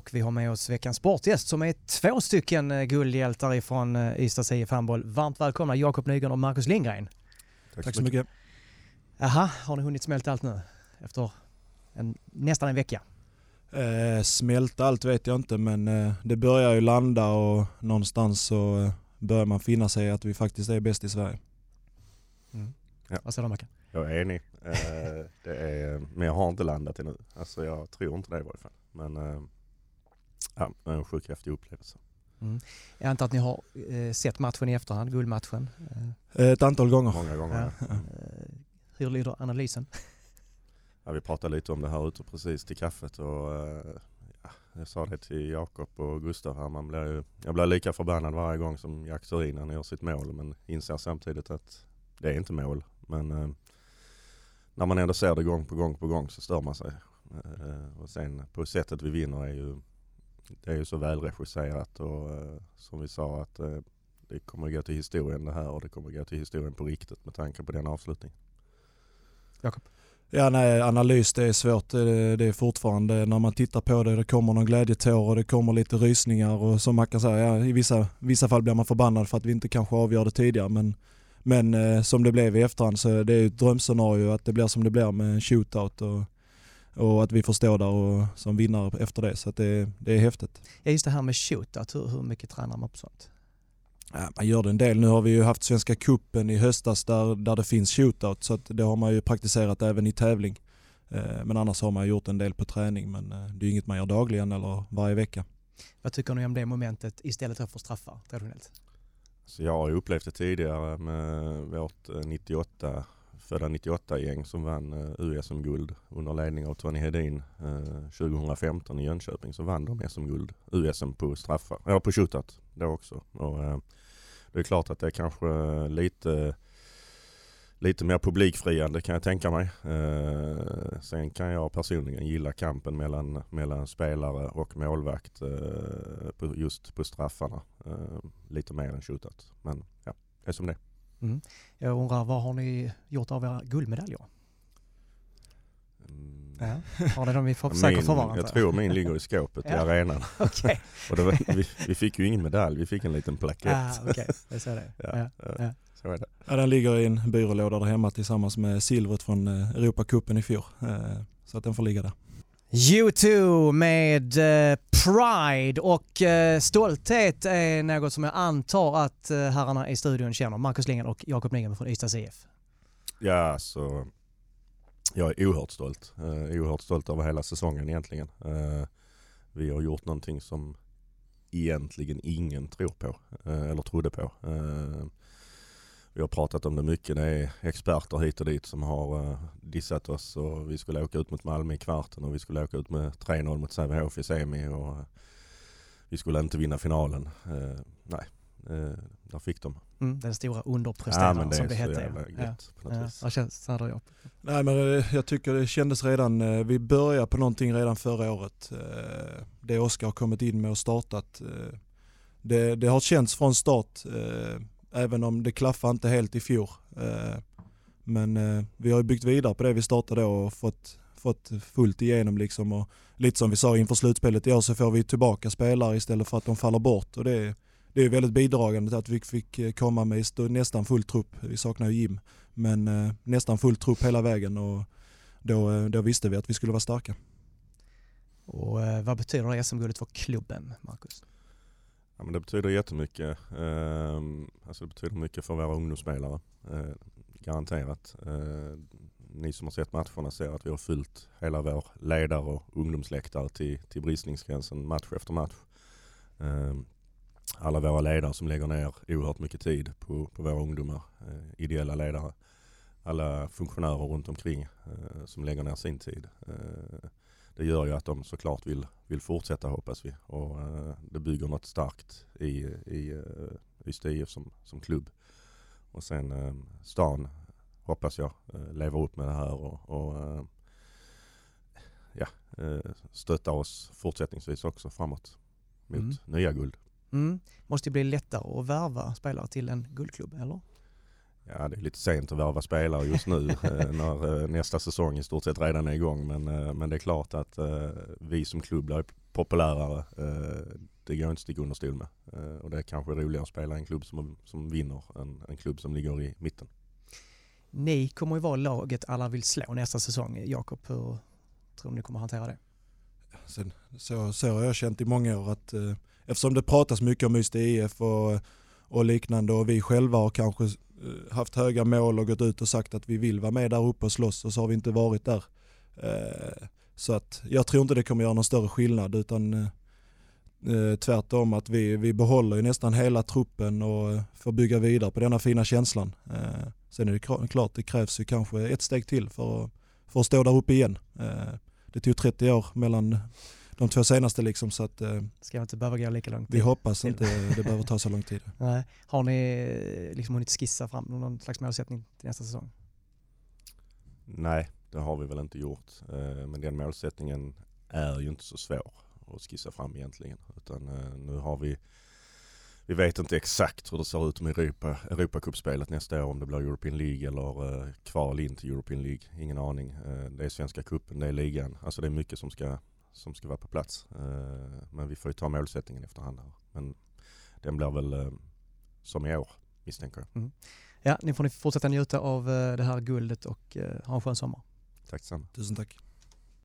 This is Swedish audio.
och vi har med oss veckans sportgäst som är 2 stycken guldhjältar ifrån Ystads IF handboll. Varmt välkomna Jakob Nygren och Marcus Lindgren. Tack så mycket. Aha, har ni hunnit smälta allt nu efter nästan en vecka? Smälta allt vet jag inte, men det börjar ju landa och någonstans så börjar man finna sig att vi faktiskt är bäst i Sverige. Ja. Vad säger du, Mackan? Jag är enig. Men jag har inte landat ännu. Alltså jag tror inte det i varje fall. Men det är en sjukt häftig upplevelse. Jag antar att ni har sett matchen i efterhand, guldmatchen. Ett antal gånger. Många gånger. Ja. Hur lyder analysen? Ja, vi pratade lite om det här ute precis till kaffet och jag sa det till Jakob och Gustav här. Jag blir lika förbannad varje gång som Jack Turin när han gör sitt mål, men inser samtidigt att det är inte mål. Men när man ändå ser det gång på gång så stör man sig. Och sen på sättet vi vinner det är ju så välregisserat och som vi sa att det kommer att gå till historien det här och det kommer att gå till historien på riktigt med tanke på den avslutningen. Jakob? Ja, nej, analys det är svårt. Det är fortfarande när man tittar på det kommer någon glädjetår och det kommer lite rysningar och som man kan säga, i vissa fall blir man förbannad för att vi inte kanske avgör det tidigare, men som det blev i efterhand så det är ju ett drömscenario att det blir som det blir med en shootout och att vi får stå där och som vinnare efter det, så att det är häftigt. Ja, just det här med shootout, hur mycket tränar man på sånt? Ja, man gör det en del. Nu har vi ju haft Svenska cupen i höstas där det finns shootout, så att det har man ju praktiserat även i tävling. Men annars har man gjort en del på träning, men det är inget man gör dagligen eller varje vecka. Vad tycker ni om det momentet istället för straffar traditionellt? Så jag har ju upplevt det tidigare med vårt födda 98-gäng som vann USM-guld under ledning av Tony Hedin 2015 i Jönköping, så vann de SM-guld, USM på straffar, eller på shootout då också. Och det är klart att det är kanske lite mer publikfriande kan jag tänka mig. Sen kan jag personligen gilla kampen mellan spelare och målvakt just på straffarna. Lite mer än shootout. Men ja, det är som det. Jag undrar, vad har ni gjort av era guldmedaljer? Ja. Har ni dem i säker förvar? Jag tror min ligger i skåpet i arenan. Okay. Och vi fick ju ingen medalj, vi fick en liten plakett. Okej, det ser det. Ja. Så är det. Ja, den ligger i en byrålåda där hemma tillsammans med silvret från Europacupen i fjol. Så att den får ligga där. U2 med Pride och stolthet är något som jag antar att herrarna i studion känner. Marcus Lindgren och Jakob Nygren från Ystads IF. Ja, så jag är oerhört stolt. Oerhört stolt över hela säsongen egentligen. Vi har gjort någonting som egentligen ingen tror på eller trodde på. Vi har pratat om det mycket. Det är experter hit och dit som har dissat oss. Och vi skulle åka ut mot Malmö i kvarten och vi skulle åka ut med 3-0 mot Sävehof i semi och vi skulle inte vinna finalen. Där fick de. Den stora underpresteraren som det hette. Vad känns det då? Nej, men jag tycker det kändes redan, vi började på någonting redan förra året. Det Oskar har kommit in med och startat. Det har känts från start, även om det klaffar inte helt i fjol. Men vi har byggt vidare på det vi startade då och fått fullt igenom liksom. Och lite som vi sa inför slutspelet i år så får vi tillbaka spelare istället för att de faller bort. Och det är väldigt bidragande till att vi fick komma med nästan full trupp. Vi saknar ju Jim, men nästan full trupp hela vägen och då visste vi att vi skulle vara starka. Och vad betyder det SM-guldet för klubben, Marcus? Ja, men det betyder jättemycket. Det betyder mycket för våra ungdomsspelare. Garanterat. Ni som har sett matcherna ser att vi har fyllt hela vår ledare och ungdomsläktare till bristningsgränsen match efter match. Alla våra ledare som lägger ner oerhört mycket tid på våra ungdomar, ideella ledare. Alla funktionärer runt omkring som lägger ner sin tid. Det gör ju att de såklart vill fortsätta, hoppas vi. Och det bygger något starkt i Ystad IF som klubb. Och sen stan, hoppas jag, lever upp med det här och stöttar oss fortsättningsvis också framåt mot nya guld. Måste det bli lättare att värva spelare till en guldklubb, eller? Ja, det är lite sent att värva spelare just nu när nästa säsong i stort sett redan är igång. Men det är klart att vi som klubb blir populärare. Det går inte att sticka under stol med. Och det är kanske roligare att spela en klubb som vinner än en klubb som ligger i mitten. Ni kommer ju vara laget alla vill slå nästa säsong. Jakob, hur tror ni kommer hantera det? Sen, så har jag känt i många år att eftersom det pratas mycket om Ystad IF och liknande och vi själva har kanske haft höga mål och gått ut och sagt att vi vill vara med där uppe och slåss och så har vi inte varit där. Så att jag tror inte det kommer göra någon större skillnad utan tvärtom att vi behåller ju nästan hela truppen och får bygga vidare på denna fina känslan. Sen är det klart det krävs ju kanske ett steg till för att stå där uppe igen. Det tog 30 år mellan de två senaste liksom, så att ska inte behöva gå lika långt. Vi hoppas inte det behöver ta så lång tid. Nej. Har ni liksom hunnit skissa fram någon slags målsättning till nästa säsong? Nej, det har vi väl inte gjort. Men den målsättningen är ju inte så svår att skissa fram egentligen. Utan nu har vi vet inte exakt hur det ser ut med Europacupspelet nästa år, om det blir European League eller kval in till European League. Ingen aning. Det är Svenska cupen, det är ligan. Alltså det är mycket som ska vara på plats. Men vi får ju ta målsättningen efterhand här. Men den blir väl som i år, misstänker jag. Mm. Ja, ni får fortsätta njuta av det här guldet och ha en skön sommar. Tack samma. Tusen tack.